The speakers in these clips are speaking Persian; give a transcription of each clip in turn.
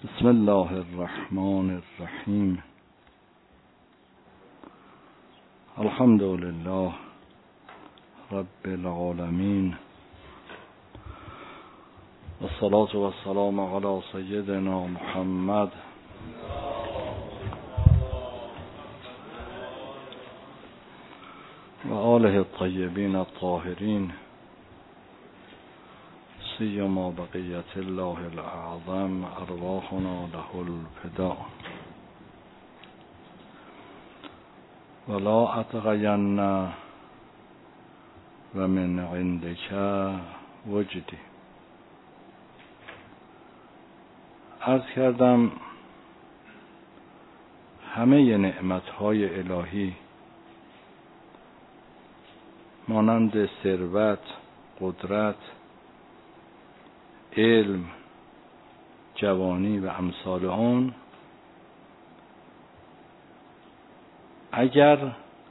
بسم الله الرحمن الرحیم. الحمد لله رب العالمین، والصلاة والسلام علی سیدنا محمد و آله الطیبین الطاهرین، سیما بقیت الله الاعظم ارواحنا له الفداء. ولا اتغین و من عندک وجدی. عرض کردم همه نعمتهای الهی مانند ثروت، قدرت، علم، جوانی و امثال آن، اگر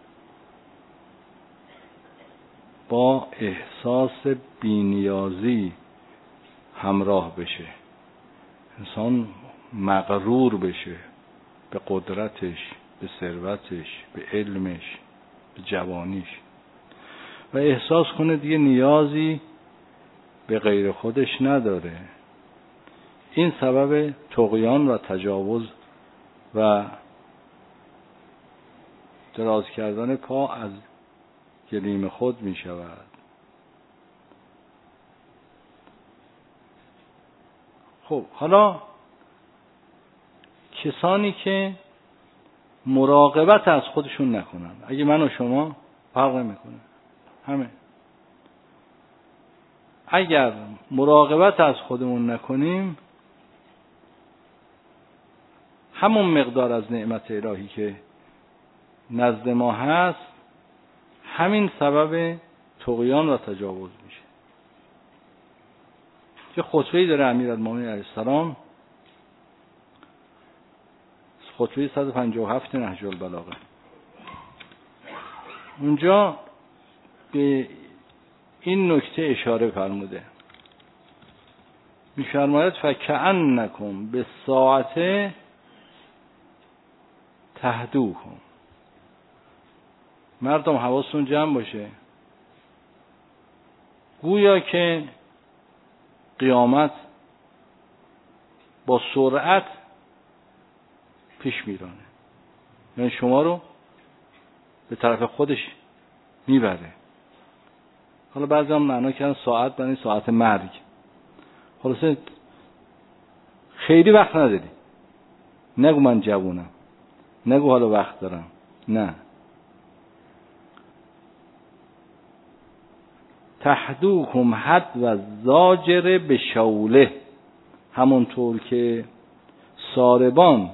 با احساس بی‌نیازی همراه بشه، انسان مغرور بشه به قدرتش، به ثروتش، به علمش، به جوانیش و احساس کنه دیگه نیازی به غیر خودش نداره، این سبب طغیان و تجاوز و دراز کردن پا از گلیم خود می شود. خب حالا کسانی که مراقبت از خودشون نکنن، اگه من و شما فرق نمیکنه، همه اگر مراقبت از خودمون نکنیم، همون مقدار از نعمت الهی که نزد ما هست همین سبب طغیان و تجاوز میشه. که خطبه‌ای داره امیرالمومنین علیه السلام، خطبه 157 نهج البلاغه، اونجا به این نکته اشاره فرموده، می‌فرماید فکأنکم بالساعة تهدوکم. مردم حواستون جمع باشه، گویا که قیامت با سرعت پیش میرانه، یعنی شما رو به طرف خودش میبره. حالا بعضی هم معنا کردن ساعت یعنی ساعت مرگ. خلاصه خیلی وقت نداری، نگو من جوونم، نگو حالا وقت دارم، نه، تحدوکم حد و زاجر به شوله، همونطور که ساربان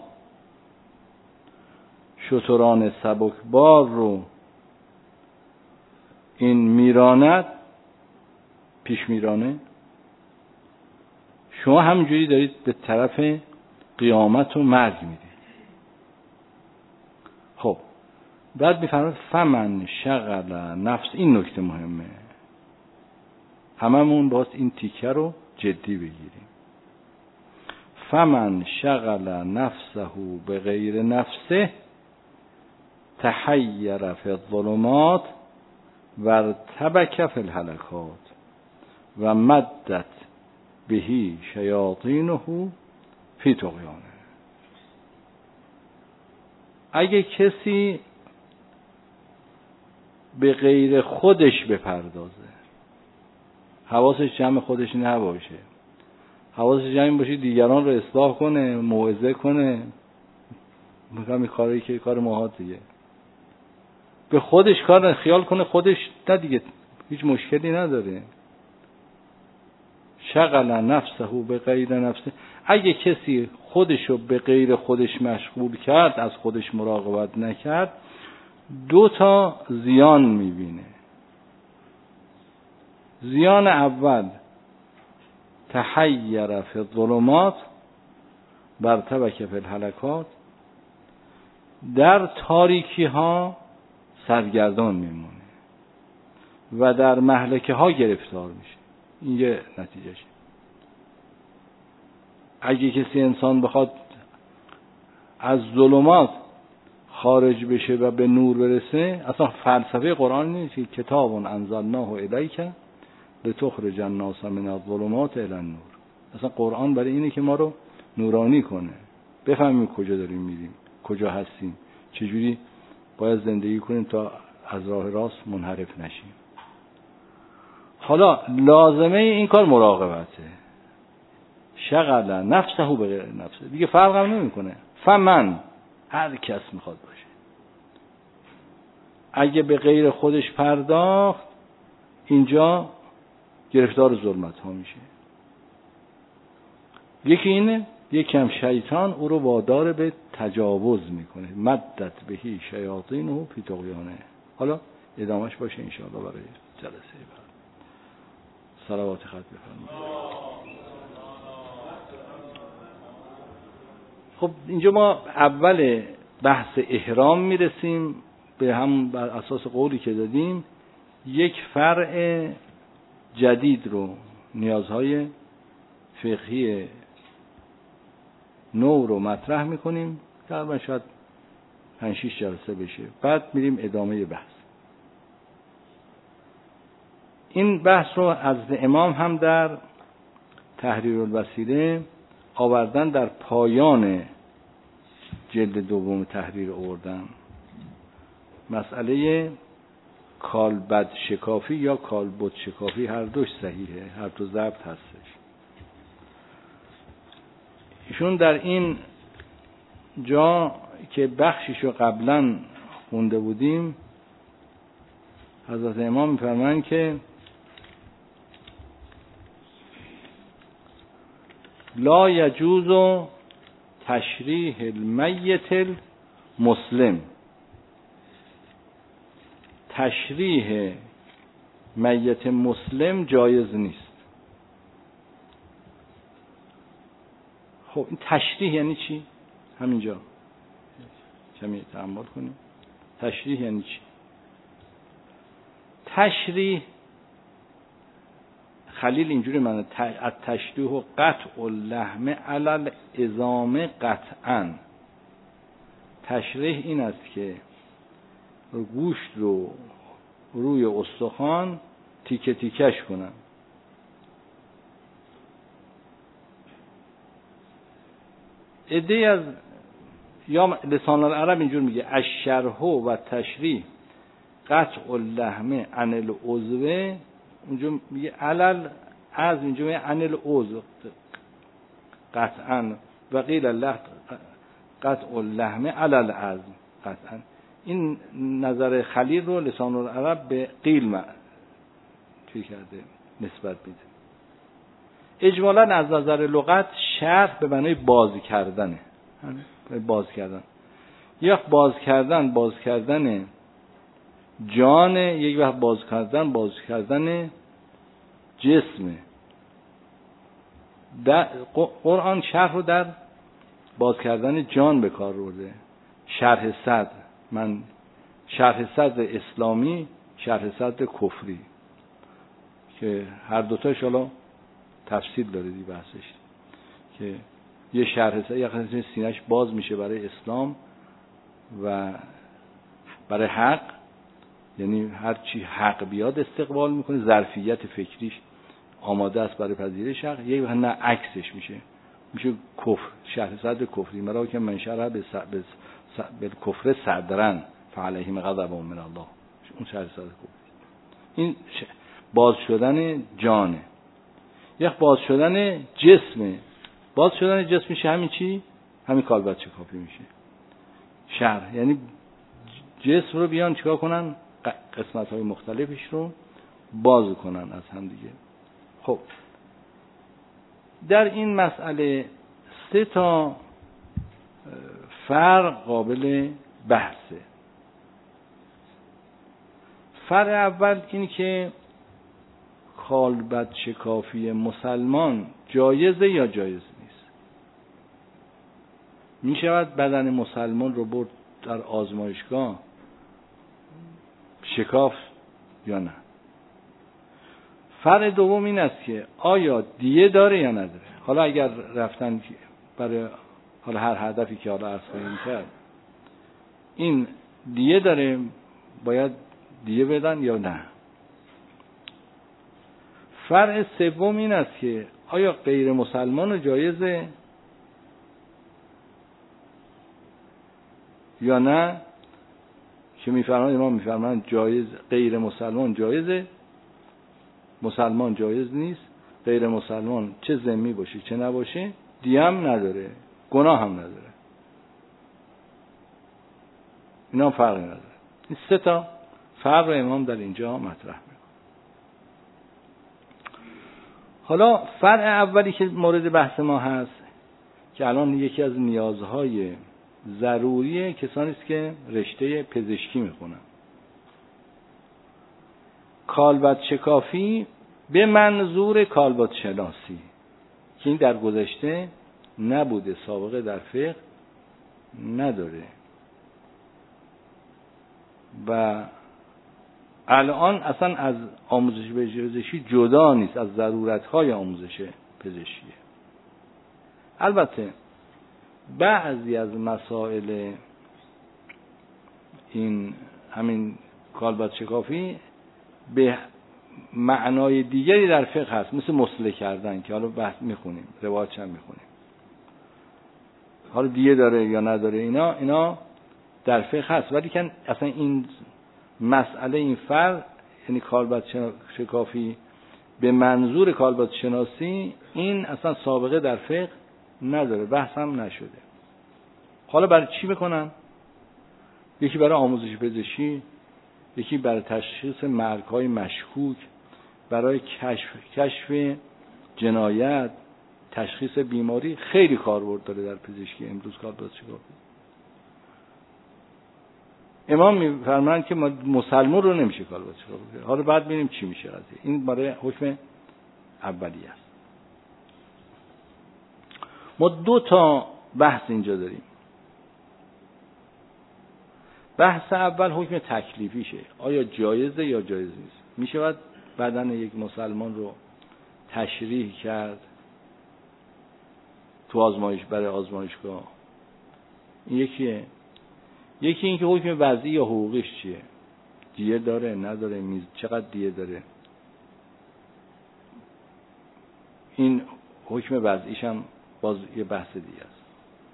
شتران سبکبار رو این میراند، پیش میرانه، شما همینجوری دارید به طرف قیامت و مرگ میرید. خب بعد میفرماید فمن شغل نفس، این نکته مهمه، هممون باید این تیکه رو جدی بگیریم. فمن شغل نفسه به غیر نفسه تحیر فی الظلمات و ارتبک فی الهلکات و مدت بهی شیاطینه فی طغیانه. اگه کسی به غیر خودش بپردازه، حواسش جمع خودش نباشه، حواسش جمع باشه دیگران رو اصلاح کنه، موعظه کنه، میگم کاری که کار ماهات دیگه، به خودش کار خیال کنه خودش نه دیگه هیچ مشکلی نداره. شغل نفسه به غیر نفسه، اگه کسی خودشو به غیر خودش مشغول کرد، از خودش مراقبت نکرد، 2 زیان میبینه. زیان اول تحیر فی الظلمات و ارتبک فی الهلکات، در تاریکی ها سرگردان میمونه و در مهلکه ها گرفتار میشه. این یه نتیجهشه. اگه کسی انسان بخواد از ظلمات خارج بشه و به نور برسه، اصلا فلسفه قرآن نیست که کتاب انزلناه الیک لتخرج الناس من الظلمات الی النور. اصلا قرآن برای اینه که ما رو نورانی کنه، بفهمیم کجا داریم میریم، کجا هستیم، چجوری باید زندگی کنیم تا از راه راست منحرف نشیم. حالا لازمه این کار مراقبته. شغل نفسه به غیر نفسه، دیگه فرق هم نمیکنه. فمن، هر کس میخواد باشه، اگه به غیر خودش پرداخت اینجا گرفتار ظلمت ها میشه. یکی اینه، یکی هم شیطان او رو وادار به تجاوز میکنه. مدت بهی شیاطینه فی طغیانه. حالا ادامهش باشه انشاءالله برای جلسه بعد. صلوات خط بفرمایید. خب اینجا ما اول بحث احرام میرسیم، به هم بر اساس قولی که دادیم یک فرع جدید رو، نیازهای فقهی نو رو مطرح میکنیم، تقریبا شاید 5-6 جلسه بشه، بعد میریم ادامه بحث. این بحث رو از امام هم در تحریر الوسیله آوردن، در پایان جلد دوم تحریر آوردن. مسئله کالبد شکافی یا کالبد شکافی هر دوش صحیحه، هر دو ضبط هستش. ایشون در این جا که بخشیشو قبلا خونده بودیم، حضرت امام میفرمایند که لا یجوز تشریح المیت المسلم، تشریح میت مسلم جایز نیست. خب این تشریح یعنی چی؟ همینجا کمی تأمل کنیم. تشریح یعنی چی؟ تشریح خلیل اینجوری معنی التشریح و قطع اللحم علی العظام قطعا. تشریح این است که گوشت رو روی استخوان تیکه تیکش کنن. عده‌ای از یا لسان العرب اینجور میگه الشرح و تشریح قطع اللحم عن العضو، اونجا میگه علل از، اینجا میگه عن العضو قطعا و قیل اللحم قطع اللحم علی العظم قطعا. این نظر خلیل رو لسان العرب به قیل چی کرده نسبت میده. اجمالا از نظر لغت شرح به معنای باز کردنه، باز کردن. یک باز کردن جان، یک وقت باز کردن جسمه. در قرآن شرح رو در باز کردن جان به کار برده. شرح صدر، من شرح صدر اسلامی، شرح صدر کفری، که هر دوتاش حالا تفصیل داره دی بحثش، که یه شرح صدر یه سینه‌اش باز میشه برای اسلام و برای حق، یعنی هر چی حق بیاد استقبال میکنه، ظرفیت فکریش آماده است برای پذیرش حق. یک وقت نه عکسش میشه کفر، شرح صدر کفری. مرا که من شرح به کفر صدرن فعلیهم غضب من الله، اون شرح صدر کفری. این باز شدن جانه. یک باز شدن جسمه. باز شدن جسم میشه همین چی؟ همین کالبد شکافی میشه. شرح یعنی جسم رو بیان چیکار کنن؟ قسمت‌های مختلفش رو باز کنن از هم دیگه. خب در این مسئله 3 تا فرق قابل بحثه. فرق اول این که کالبد شکافی مسلمان جایزه یا جایز نیست. می شود بدن مسلمان رو برد در آزمایشگاه شکاف یا نه؟ فرق دوم این است که آیا دیه داره یا نداره. حالا اگر رفتن برای حالا هر هدفی که حالا عرض خواهیم کرد این دیه داره، باید دیه بدن یا نه. فرع سوم این است که آیا غیر مسلمان جایزه یا نه، که میفرمایند امام میفرمایند جایز، غیر مسلمان جایزه، مسلمان جایز نیست. غیر مسلمان چه ذمی باشه چه نباشه دیه هم نداره، گناه هم نداره، اینا هم فرقی نداره. این سه تا فرق رو امام در اینجا مطرح میکنه. حالا فرع اولی که مورد بحث ما هست که الان یکی از نیازهای ضروری کسانی است که رشته پزشکی میخونن، کالبد شکافی به منظور کالبد شناسی، که این در گذشته نبوده، سابقه در فقه نداره و الان اصلا از آموزش پزشکی جدا نیست، از ضرورت‌های آموزش پزشکیه. البته بعضی از مسائل این همین کالبد شکافی به معنای دیگری در فقه هست، مثل مسله کردن که حالا بحث میخونیم، روایتش هم میخونیم، حالا دیه داره یا نداره، اینا در فقه هست، ولی که اصلا این مسئله، این فرق، یعنی کالبد شکافی به منظور کالبد شناسی، این اصلا سابقه در فقه نداره، بحث هم نشده. حالا برای چی میکنن؟ یکی برای آموزش پزشکی، یکی برای تشخیص مرگ‌های مشکوک، برای کشف جنایت، تشخیص بیماری، خیلی کاربرد داره در پزشکی امروز کالبد شکافی. امام میفرمایند که مسلمان رو نمیشه کالبد شکافی. حالا بعد ببینیم چی میشه قضیه. این برای حکم اولی است. ما 2 تا بحث اینجا داریم. بحث اول حکم تکلیفیشه، آیا جایزه یا جایز نیست. میشه بدن یک مسلمان رو تشریح کرد تو برای آزمایشگاه؟ این یکیه. یکی این که حکم وضعی یا حقوقیش چیه، دیه داره نداره، چقدر دیه داره. این حکم وضعیش هم باز یه بحث دیگه است.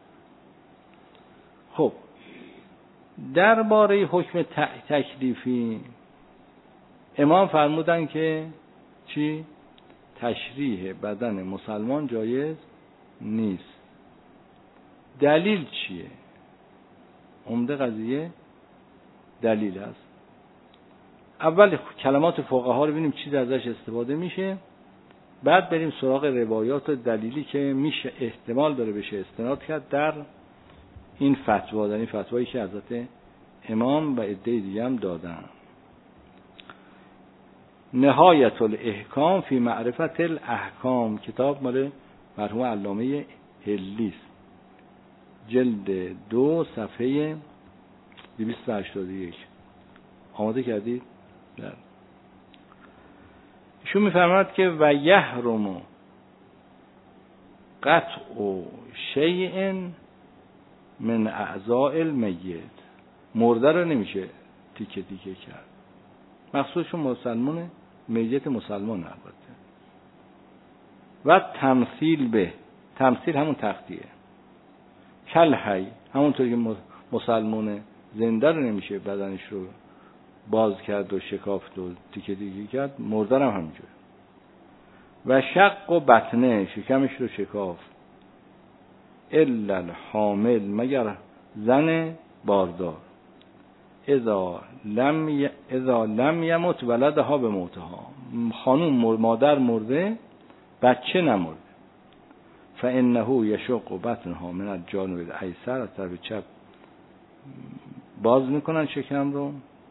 خب درباره حکم تکلیفی امام فرمودن که چی؟ تشریح بدن مسلمان جایز نیست. دلیل چیه؟ عمده قضیه دلیل است. اول کلمات فقها رو ببینیم چی ازش استفاده میشه، بعد بریم سراغ روایات و دلیلی که میشه احتمال داره بشه استناد کرد در این فتوا، در این فتوایی که حضرت امام و عده دیگه هم دادن. نهایت الاحکام فی معرفت الاحکام، کتاب مال مرحوم علامه هلی است، جلد 2 صفحه 281. آماده کردید؟ بله. ایشون میفرماید که و یحرم قطع شیء من اعضاء المیت، مرده رو نمیشه تیکه تیکه کرد، مخصوصشون مسلمانه، میت مسلمان البته. و تمثیل به، تمثیل همون تغطیه، کل حی، همونطوری که مسلمانه زنده رو نمیشه بدنش رو باز کرد و شکافت و تیکه تیکه کرد، مرده هم همینجوره. و شق و بطنه، شکمش رو شکافت، الا الحامل، مگر زن باردار، اذا لم یمت ولدها به موتها، خانوم مادر مرده بچه نمرده، فانه یشق بطنها من الجانب الایسر، از طرف چپ باز میکنن شکم رو،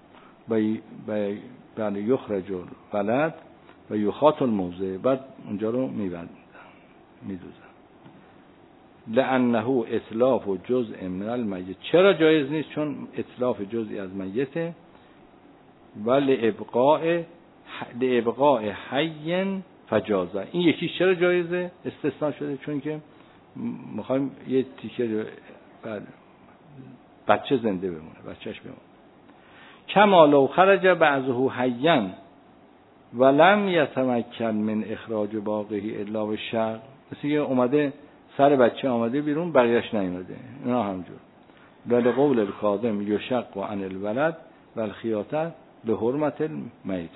و یخرج الولد و یخاط الموضع، بعد اونجا رو میدوزن. لانه اتلاف و جزء من المیت، چرا جایز نیست؟ چون اتلاف جزئی از میته، و لابقاء حی فجازه. این یکیش چرا جایزه استثناء شده؟ چون که میخوایم یه تیکه بچه زنده بمونه، بچهش بمونه. کما لو خرج بعضه حیا ولم یتمکن من اخراج باقیه الا بالشق، مثل که اومده سر بچه آمده بیرون بقیه‌اش نیومده، اینا همجور. بل قول الکاظم یشق عن الولد والخیاطه لحرمت المیته.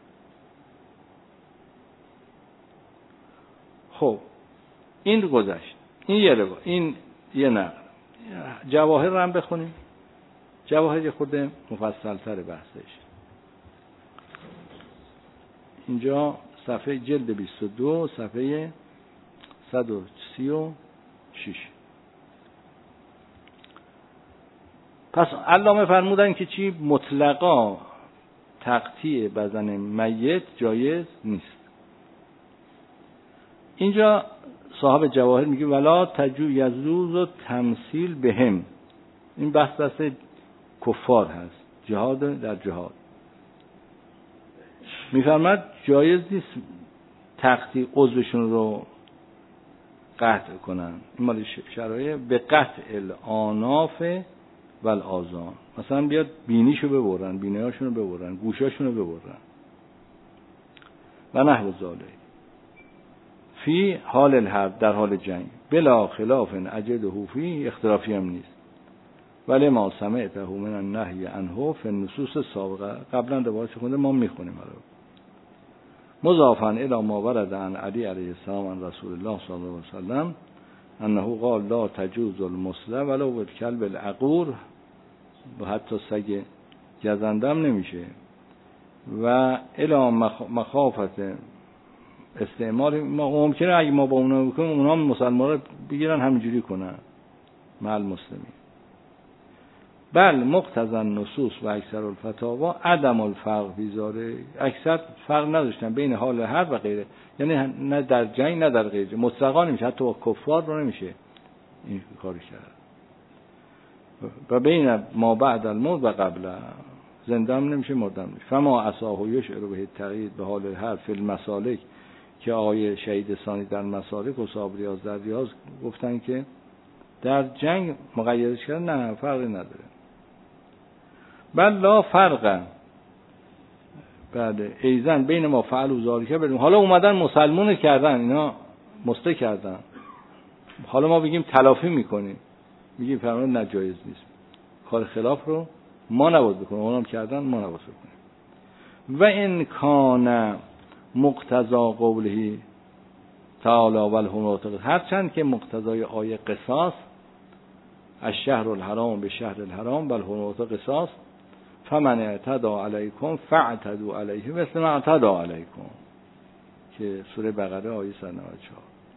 خب این گذشت، این یه نقل. جواهر رو هم بخونیم. جواهر خود مفصل تر بحثش. اینجا صفحه جلد 22 صفحه 136. پس علامه فرمودن که چی؟ مطلقا تقطیع بدن میت جایز نیست. اینجا صاحب جواهر میگه ولا یجوز و تمثیل بهم. این بحث کفار هست، جهاد در جهاد. میفرماد جایز نیست تقطیع عضوشون رو قطع کنن. این مال شرایع به قطع الاناف و الآذان. مثلا بیاد بینیشو ببرن، بینیاشونو ببرن، گوشاشونو ببرن و نحو ذالک فی حال الحرب، در حال جنگ، بلا خلاف اجده فی، اختلافی هم نیست. ولی ما سمعته من النهی عنه فی النصوص السابقه، قبلا روایت خونده ما میخونیم. مضافا الی ما ورد عن علی علیه السلام عن رسول الله صلی الله علیه وسلم انه قال لا تجوز المصلح ولو بالکلب العقور، و حتی سگ گزندم نمیشه. و الی مخافت استعمال، ممکنه اگه ما با اونا بکنیم اونا مسلمان رو بگیرن همینجوری کنن مع المسلمین. بل مقتضی النصوص و اکثر الفتاوا عدم الفرق فی ذلک، اکثر فرق نداشتن بین حال حرب و غیره، یعنی نه در جنگ نه در غیره، مطلقا نمیشه، حتی با کفار رو نمیشه این کارو کرد. و بین ما بعد الموت و قبل، زنده هم نمیشه مردم نمیشه. فما عصاه یشعر به تغییر به حال حرب فی المسالک، که آقای شهید ثانی در مسالک و صاحب ریاض در ریاض گفتن که در جنگ مقیدش کردن، نه فرقی نداره. بل لا فرق بعد ایزن بین ما فعل و ذالکه بدیم. حالا اومدن مسلمون کردن، اینا مسته کردن، حالا ما بگیم تلافی میکنیم، میگیم فرمان نجایز نیست، کار خلاف رو ما نباید بکنیم، اونم کردن ما نباید بکنیم. و این کان مقتضا قوله تعالی و الحرمات، هرچند که مقتضای آیه قصاص، الشهر الحرام به شهر الحرام و الحرمات قصاص، فمن اعتدى علیکم فاعتدوا علیه مثل ما اعتدى علیکم، که سوره بقره آیه 194.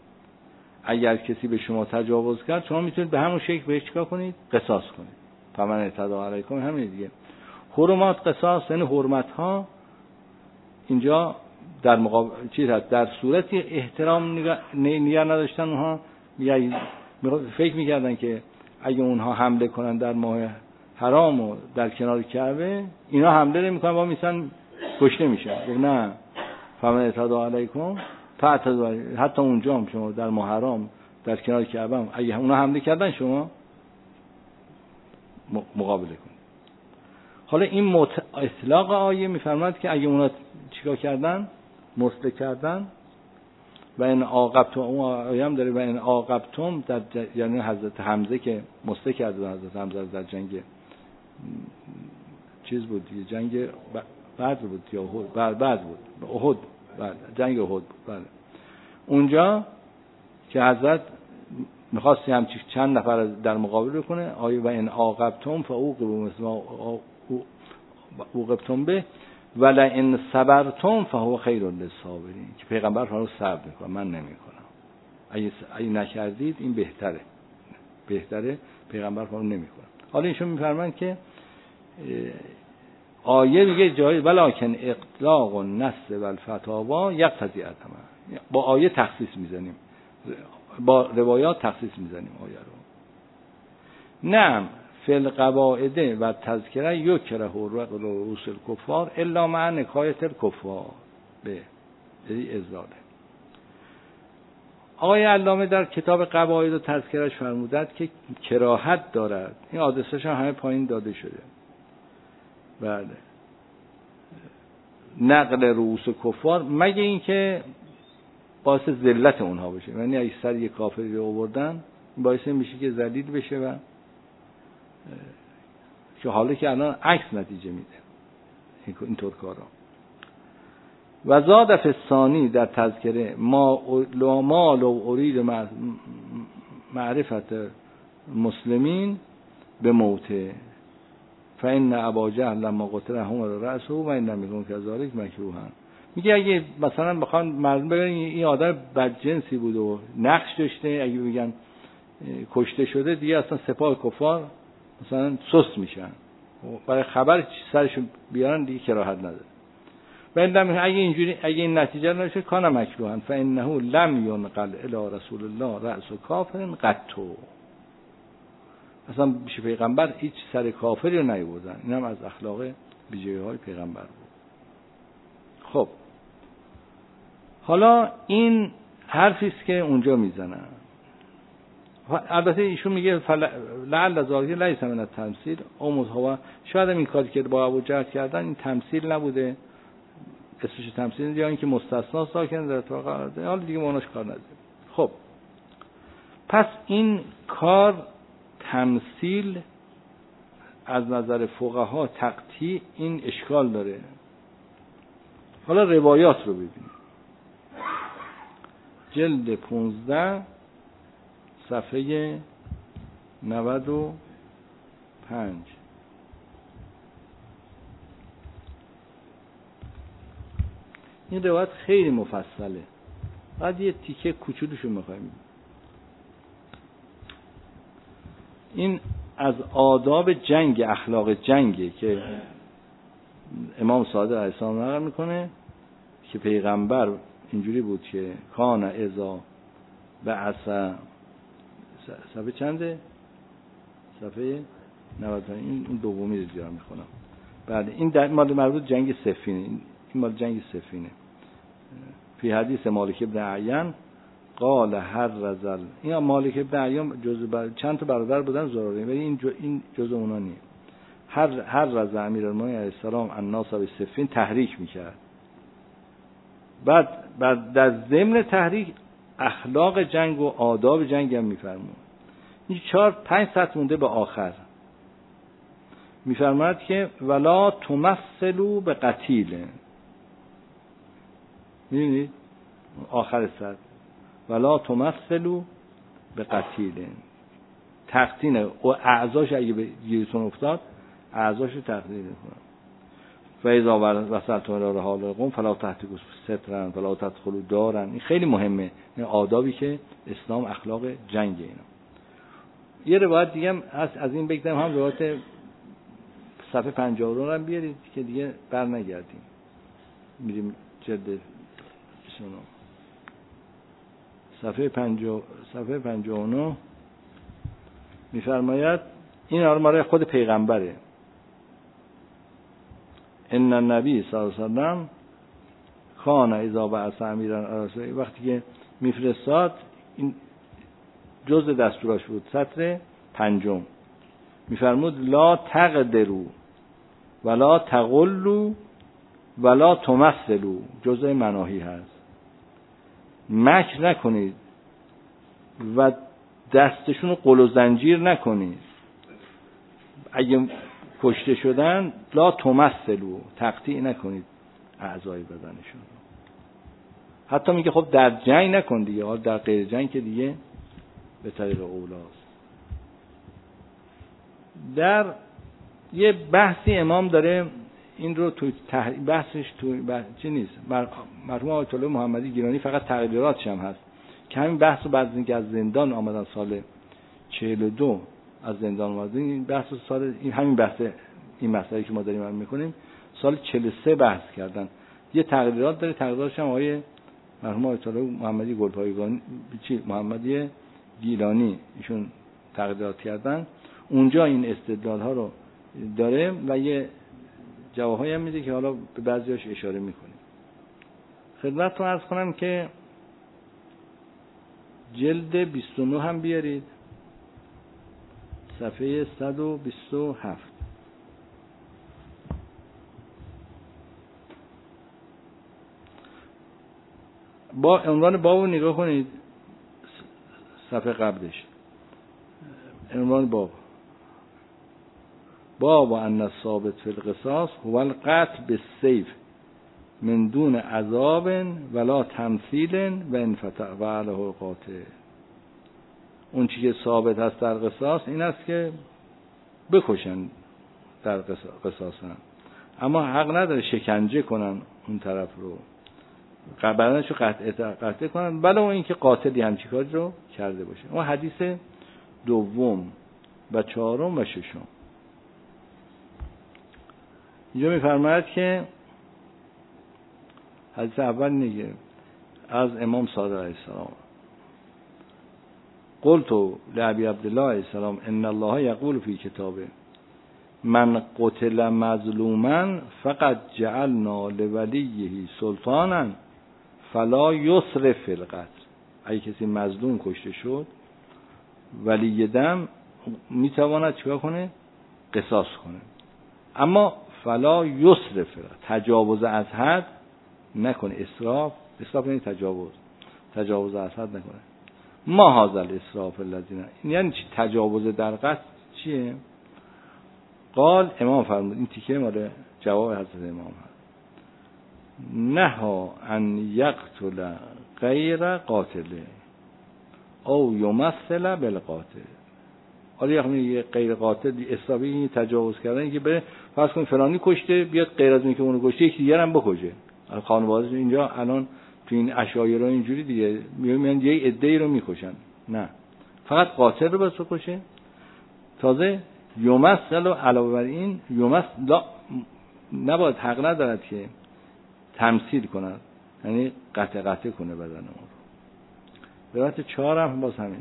اگر کسی به شما تجاوز کرد شما میتونید به همون شکل بهش چیکار کنید؟ قصاص کنید. فمن اعتدى علیکم همین دیگه. حرمات قصاص یعنی حرمت ها. اینجا در مقابل چیز هست، در صورتی احترام نگاه نداشتن اونها، فکر میکردن که اگه اونها حمله کنن در ماه حرام و در کنار کعبه، اینا حمله نمیکنن با میسن کشته میشن. نه، فمن اعتدى علیکم فاعتدوا، حتی اونجا هم شما در ماه حرام در کنار کعبه هم اگه اونا حمله کردن شما مقابله کنید. حالا این اطلاق آیه میفرماید که اگه اونا چیکار کردن؟ مسته کردن. و این عاقبتم، اون آیه هم داره و این عاقبتم در یعنی حضرت حمزه که مسته کرده، حضرت حمزه در جنگ چیز بود دیگه، جنگ بدر بود یا احد، بعد بود احد، بعد جنگ احد بود. بله اونجا که حضرت می‌خواست هم چند نفر در مقابل کنه، آیه و این عاقبتم فعوقبوا مثل ما عوقبتم به ولئن صبرتم فهو خیر للصابرین، که پیغمبر فرمود صبر میکنه، من نمیکنم. اگه نکردید این بهتره، پیغمبر فرمود نمیکنه. حالا ایشون میفرمایند که آیه میگه جای ولکن اطلاق النص والفتاوا یقتضی عدمه، با آیه تخصیص میزنیم، با روایات تخصیص میزنیم آیه رو. نعم فی القواعد و تذکره یکره رؤوس الکفار الا مع نکایت الکفار به ازاله. آقای علامه در کتاب قواعد و تذکرش فرمودند که کراهت دارد. این آدرسش هم همه پایین داده شده. بله. نقل رؤوس کفار مگه اینکه باعث ذلت اونها بشه، یعنی اگه سر یک کافری رو آوردن باعث میشه که ذلیل بشه و که حالا که الان عکس نتیجه میده اینطور کارا. و زاد فی الثانی در تذکره ما لو ارید معرفت مسلمین به موته فإن ابا جهل لما قتل هم رأسه و این نمیگون که ذالک مکروه. میگه اگه مثلا بخوان مردم بگن این آدم بدجنسی بود و نقش داشته، اگه بگن کشته شده دیگه اصلا سپاه کفار مثلا سست میشن، برای خبر سرشون بیارن دیگه کراهت نداره. و اگه اینجوری اگه این نتیجه نشه کان مکروهن فانه لم ينقل الی رسول الله رأس کافر قط. اصلا پیش پیغمبر هیچ سر کافری رو نیاوردن. این هم از اخلاق ویژه‌های پیغمبر بود. خب حالا این حرفی است که اونجا میزنن. البته ایشون میگه لعل ذالک لیس من التمثیل او هو، شاید این کاری که با ابو جهل کردن این تمثیل نبوده، اسمش تمثیل یا اینکه مستثنا ساکن در اتفاق قرار داده، حالا دیگه معناش کار نداره. خب پس این کار تمثیل از نظر فقها تقطیع این اشکال داره. حالا روایات رو ببینیم. جلد 15 صفحه 95. این روایت خیلی مفصله. بعد یه تیکه کوچولوشو میخوایم. این از آداب جنگ، اخلاق جنگه که امام صادق علیه السلام نقل میکنه که پیغمبر اینجوری بود که کان اذا بعث، صفحه چنده؟ صفحه 95. این دومی رو دیگه میخونم. بعد این در مال مربوط جنگ صفینه. این مال جنگ صفینه. فی حدیث مالک ابن اعین قال هر رزل، این مالک ابن اعین چند تا برادر بودن زراره، ولی این جزء اونا نیست. هر رزل امیرالمومنین علیه السلام الناس به صفین تحریک میکرد. بعد در ضمن تحریک اخلاق جنگ و آداب جنگ هم میفرمود. این 4-5 سطر مونده به آخر میفرماید که ولا تمثلوا به قتیل. می‌بینید آخر سطر ولا تمثلوا به قتیل، تقطین و اعضاش اگه به گیرتون افتاد اعضاشو تقطین کنن. فاذا وصلتم الى رحال القوم فلا تحتكوا سترا فلا تدخلوا دارا. این خیلی مهمه، این آدابی که اسلام اخلاق جنگ اینا. یه روایت دیگه هم هست از این بگذارم، هم روایت صفحه 50 رو هم بیارید که دیگه بر نگردیم. میریم جلد 29 صفحه 59 میفرماید این آرماره خود پیغمبره. ان النبی صلی الله علیه و سلم کان اذا بعث امیرا، وقتی که میفرستاد این جزء دستوراش بود. سطر 5 میفرمود لا تقدروا ولا تغلوا ولا تمثلوا، جزء مناهی هست. مکر نکنید و دستشون رو قل و زنجیر نکنید. اگه کشته شدن لا تمثلوا، تقطیع نکنید اعضای بدنشون. حتی میگه خب در جنگ نکن دیگه، حالا در غیر جنگ که دیگه به طریق اولاست. در یه بحثی امام داره این رو تو بحثش تو چی نیست، مرحوم آیت الله محمدی گیلانی فقط تقریراتش هم هست که همین بحث رو بعد از اینکه از زندان آمدن سال 42 از زندان اومدن، این بحث سال همین بحث این مسئله که ما داریم هم میکنیم سال 43 بحث کردن. یه تقریرات داره، تقریراتش هم آقای مرحوم آیت الله محمدی گلپایگانی محمدی گیلانی ایشون تقریرات کردن. اونجا این استدلال ها رو داره و یه جواهایی هم میده که حالا به بعضیاش اشاره میکنیم. خدمتتون عرض کنم که جلد 29 هم بیارید، صفحه 127. با عنوان باب نگاه کنید، صفحه قبلش عنوان باب ان الثابت فی القصاص هو القتل بالسیف من دون عذاب ولا تمثیل و انفتع و علیه القاتل. اون چیزی که ثابت هست در قصاص این است که بکشن در قصاص هم. اما حق نداره شکنجه کنن اون طرف رو، بدنش رو قطع کنن، بله اون اینکه قاتلی همچین کاری رو کرده باشه. اون حدیث دوم و چهارم و ششم اینجا میفرماید که حدیث اول میگه از امام صادق علیه السلام قلت لابی عبدالله علیه السلام ان الله یقول فی کتابه من قتل مظلوما فقد جعلنا لولیه سلطانا فلا یسرف فی القتل. اگه کسی مظلوم کشته شد ولی دم میتواند چیکار کنه؟ قصاص کنه، اما فلا یسرف، تجاوز از حد نکنه. اسراف یعنی تجاوز از حد نکنه. ما هذا الاسراف الذین، یعنی چی تجاوز در قتل چیه؟ قال امام فرمود، این تیکه مال جواب حضرت امام هست، نها ان یقتل غیر قاتله او یمثل بالقاتل. حالا یعنی غیر قاتل اسرافی این تجاوز کردن که بره فرض کن فلانی کشته، بیاد غیر از این که اونو کشته یکی دیگر هم بکشه. خانواده اینجا الان تو این اشاعره اینجوری دیگه میان یه عده‌ای رو میکشن، نه فقط قاتل رو بس بکشه. تازه یمثل علاوه بر این یمثل نباید، حق ندارد که تمثیل کند، یعنی قطع کنه بدن اون رو. روایت 4 هم باز همینه.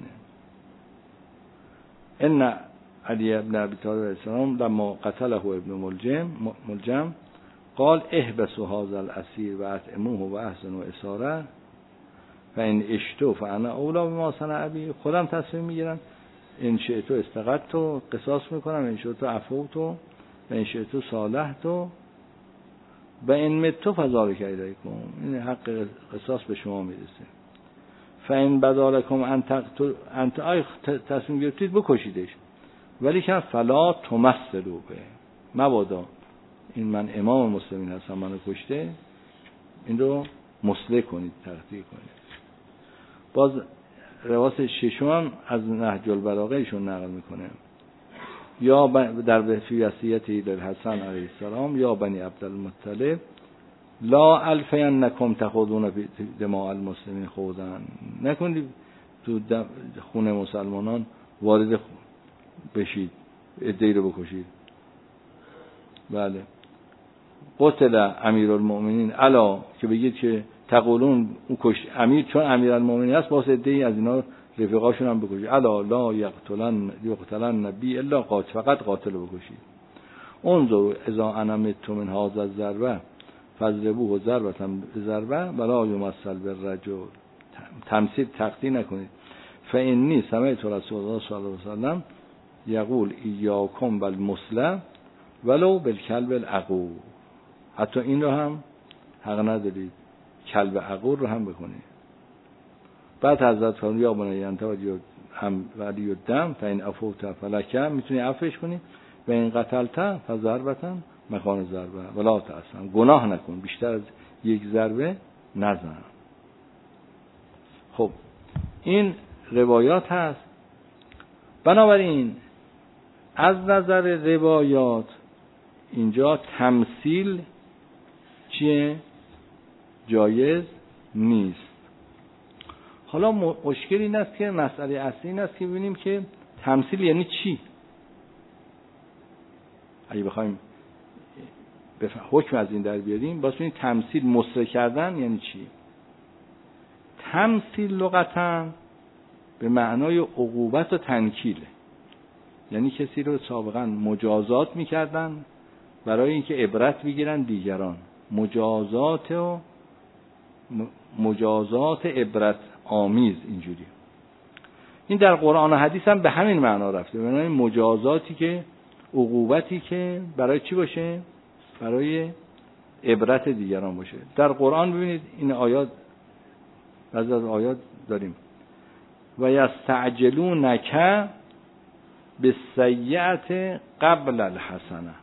ان علی ابن ابی طالب علیه السلام لما قتله ابن ملجم قال احبسوا هذا الاسیر و اطعموه و احسنوا اساره فان اشتو فانا اولا بما صنع ابی. خودم تصمیم میگیرم، ان شئتو استقدتو قصاص میکنم، ان شئتو عفوتو و ان شئتو صالحتو و ان متو فذلک الیکم. این حق قصاص به شما میرسه. فان بدالکم انت ای تصمیم گرفتید بکشیدش، ولی که فلا تمثلوا به، مبادا این من امام مسلمین هستم منو کشته، این رو مسلح کنید، تقدیر کنید. باز روایت ششم از نهج البلاغه ایشون نقل میکنه، یا در وصیتی در حسن علیه السلام یا بنی عبدالمطلب لا الفینکم تخوضون فی دماء المسلمین خوضا، نکنید تو خون مسلمانان وارد بشید، عده‌ای رو بکشید. بله قتل امیرالمؤمنین الا، که بگید که تقولون اون کشت امیر چون امیرالمؤمنین است واسه عده‌ای از اینا رفقاشون هم بکشید. الا لا یقتلن نبی الا قاتل، فقط قاتل بکشید. انظروا اذا انا مت من هذا الضربه فضربوه ضربه ضربه ولا یمثل بالرجل، تمثیل تقطیع نکنید. فانی سمعت رسول الله صلی الله علیه و سلم یقول ایاکم بالمسلم ولو بالکلب العقور. حتی این رو هم حق ندارید، کلب عقور رو هم بکنید. بعد حضرت فرمود یا بنی انت هم ولی الدم فین عفوت فلک، میتونی عفوش کنی، و این قتلت فضربتا مکان ضربه ولا تأثم، گناه نکن، بیشتر از یک ضربه نزن. خب این روایات هست. بنابراین از نظر روایات اینجا تمثیل چیه؟ جایز نیست. حالا مشکل این است که مسئله اصلی این است که ببینیم که تمثیل یعنی چی. اگه بخوایم حکم از این در بیاریم باید ببینیم تمثیل مصرح کردن یعنی چی. تمثیل لغتاً به معنای عقوبت و تنکیل، یعنی کسی رو سابقاً مجازات میکردن برای اینکه عبرت بگیرن دیگران، مجازات عبرت آمیز اینجوری. این در قرآن و حدیث هم به همین معنا رفته، به معنای مجازاتی که عقوبتی که برای چی باشه؟ برای عبرت دیگران باشه. در قرآن ببینید این آیات، بعضی از آیات داریم و یستعجلونک بالسیئة قبل الحسنه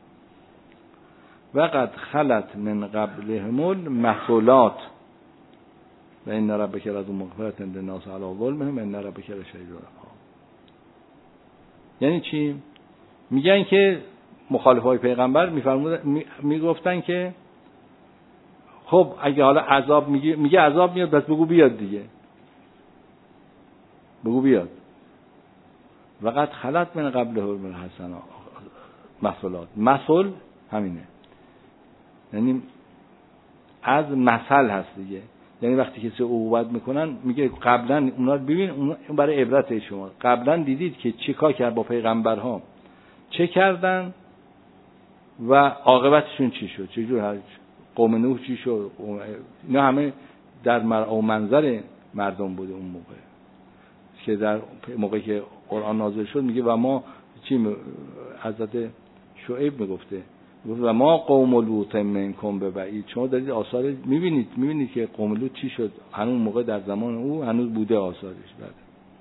و قد خلت من قبلهم المثلات و ان ربک لذو مغفرة للناس علی ظلمهم ان ربک لشدید العقاب. یعنی چی؟ میگن که مخالفای پیغمبر میگفتن که خب اگه حالا عذاب میگه عذاب میاد، بس بگو بیاد دیگه، بگو بیاد. وقد خلت من قبله الحسنات مثلات. مثل همینه، یعنی از مثل هست دیگه. یعنی وقتی کسی عقوبت میکنن میگه قبلا اونا رو ببین، اون برای عبرت شما. قبلا دیدید که چه کار کرد با پیغمبرها، چه کردن و عاقبتشون چی شد، چجور قوم نوح چی شد. اینا همه در منظر مردم بوده اون موقع، که در موقعی که قرآن نازل شد میگه و ما چی حضرت شعیب میگفته و ما قوم لوط منکم ببعید. شما دارید آثار میبینید که قوم لوط چی شد، هنوز موقع در زمان او هنوز بوده آثارش. بعد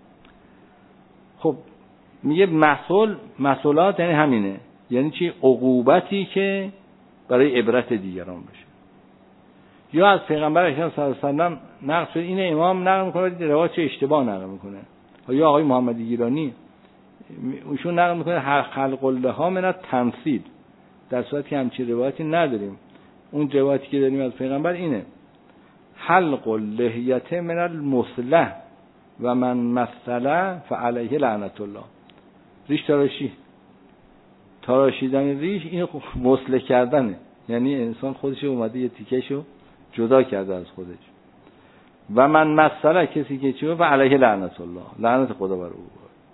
خب میگه مثلات یعنی همینه، یعنی چی؟ عقوبتی که برای عبرت دیگران باشه. یا از پیغمبر اکرم صلی الله علیه و سلم نقل شد، این امام نقل میکنه روایت اشتباه نقل میکنه، یا آقای محمدی گیلانی ایشون نقل میکنه هر خلق لها من التمثیل، در صورتی که همچین روایتی نداریم. اون روایتی که داریم از پیغمبر اینه حلق اللحیت من المصلح و من مثل فعلیه لعنت الله. ریش تراشیدن ریش این مصلح کردنه، یعنی انسان خودش اومده یه تیکشو جدا کرده از خودش. و من مثل کسی که چیه و علیه لعنت الله، لعنت خدا بر او.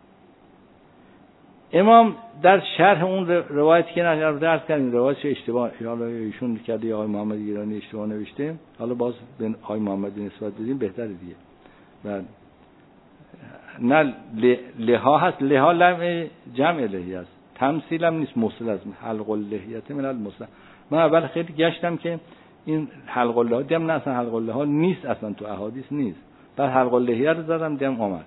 امام در شرح اون روایتی که درس کردیم، روایت اشتباه حالا ایشون کرده، آقای محمد ایرانی اشتباه نوشته، حالا باز به آقای محمدی نسبت بدیم بهتره دیگه. و نه لها هست، لها لم جمع لحیه است، تمثیل هم نیست، مصل است. حلق اللحیت من المصل. من اول خیلی گشتم که این حلق اللحیه دیدم نه، اصلا حلق اللحیه نیست، اصلا تو احادیث نیست. بعد حلق اللحیه رو زدم دیدم آمد.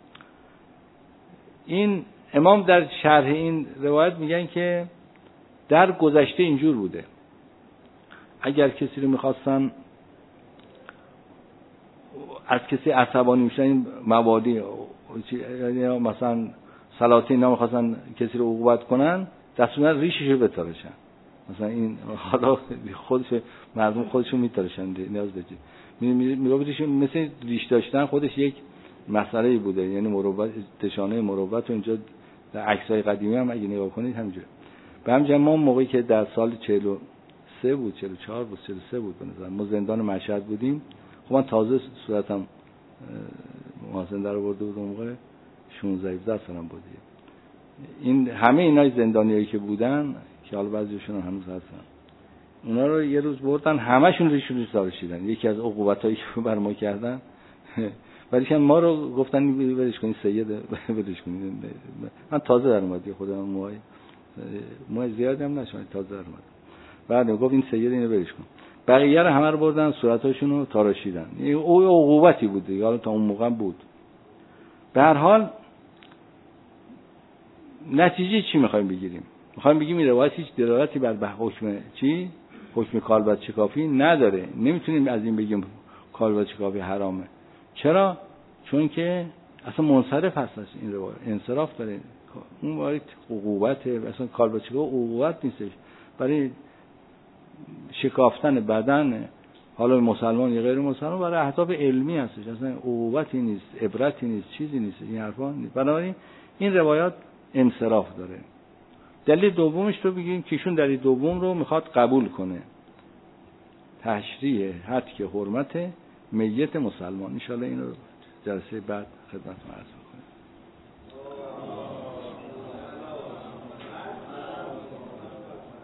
این امام در شرح این روایت میگن که در گذشته اینجور بوده، اگر کسی رو میخواستن از کسی عصبانی میشن، این مواردی مثلا سلاطین نمیخواستن کسی رو عقوبت کنن، دستور ریشش رو بتراشن. مثلا این حالا خودش مردم خودشون میتراشن، نیاز به میگه مثل ریش داشتن خودش یک مسئله بوده، یعنی مروت، نشانه مروت. و اینجا در عکسای قدیمی هم اگه نگاه کنید همینجوره. به همین ما موقعی که در سال 43 بود، 44 بود، 43 بود به نظر ما زندان مشهد بودیم. خب من تازه صورتم محاسن در آورده بودم، موقع 16 17 سالم بود. این همه اینای زندانیایی که بودن که حالا بعضیشون هنوز هستن، اونا رو یه روز بردن همشون ریشون تراشیدن. یکی از عقوبتایی که بر ما کردن، ولی که ما رو گفتن برش کنید سید، برش کنید. من تازه در اومدی خودم موهای زیادی هم نشون، تازه در اومد. بعد گفت این سید اینو برش کن. بقیه رو همه رو بردن صورتاشون رو تراشیدن. او عقوبتی بود دیگه، حالا تا اون موقع بود. به هر حال نتیجه چی میخوایم بگیریم؟ میخوایم بگیم این روایت هیچ دلالتی بر حکم چی؟ حکم کالبد شکافی نداره. نمیتونیم از این بگیم کالبد شکافی حرامه. چرا؟ چون که اصلا منصرف هست این روایت، انصراف داره. اون وارد عقوبته، اصلا کالبد شکافی عقوبت نیستش، برای شکافتن بدن حالا مسلمان یا غیر مسلمان برای اهداف علمی هستش، اصلا عقوبتی نیست، عبرتی نیست، چیزی نیست، این حرفا نیست. بنابراین این روایات انصراف داره. دلیل دومش رو بگیم که ایشون دلیل دوم رو میخواد قبول کنه، تشریح حد که حرمت میت مسلمان. ان شاء الله اینو جلسه بعد خدمتتون عرض